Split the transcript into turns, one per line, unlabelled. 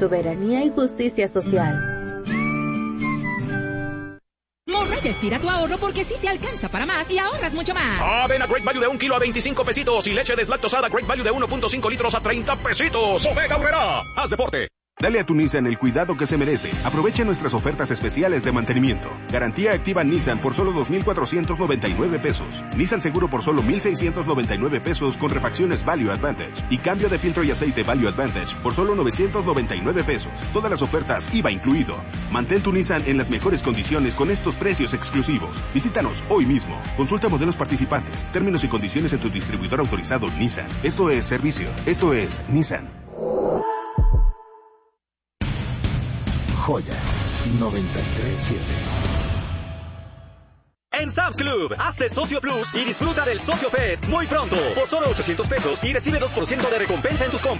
soberanía y justicia social.
Morraya estira tu ahorro porque sí te alcanza para más y ahorras mucho más.
Avena Great Value de 1 kilo a 25 pesitos y leche deslactosada Great Value de 1.5 litros a 30 pesitos. ¡Omega Aurrera! ¡Haz deporte!
Dale a tu Nissan el cuidado que se merece. Aprovecha nuestras ofertas especiales de mantenimiento. Garantía activa Nissan por solo 2,499 pesos. Nissan Seguro por solo 1,699 pesos con refacciones Value Advantage. Y cambio de filtro y aceite Value Advantage por solo 999 pesos. Todas las ofertas IVA incluido. Mantén tu Nissan en las mejores condiciones con estos precios exclusivos. Visítanos hoy mismo. Consulta modelos participantes, términos y condiciones en tu distribuidor autorizado Nissan. Esto es servicio. Esto es Nissan.
Joya 93.7.
En Sam's Club, hazte Socio Plus y disfruta del Socio Fest muy pronto. Por solo 800 pesos y recibe 2% de recompensa en tus compras.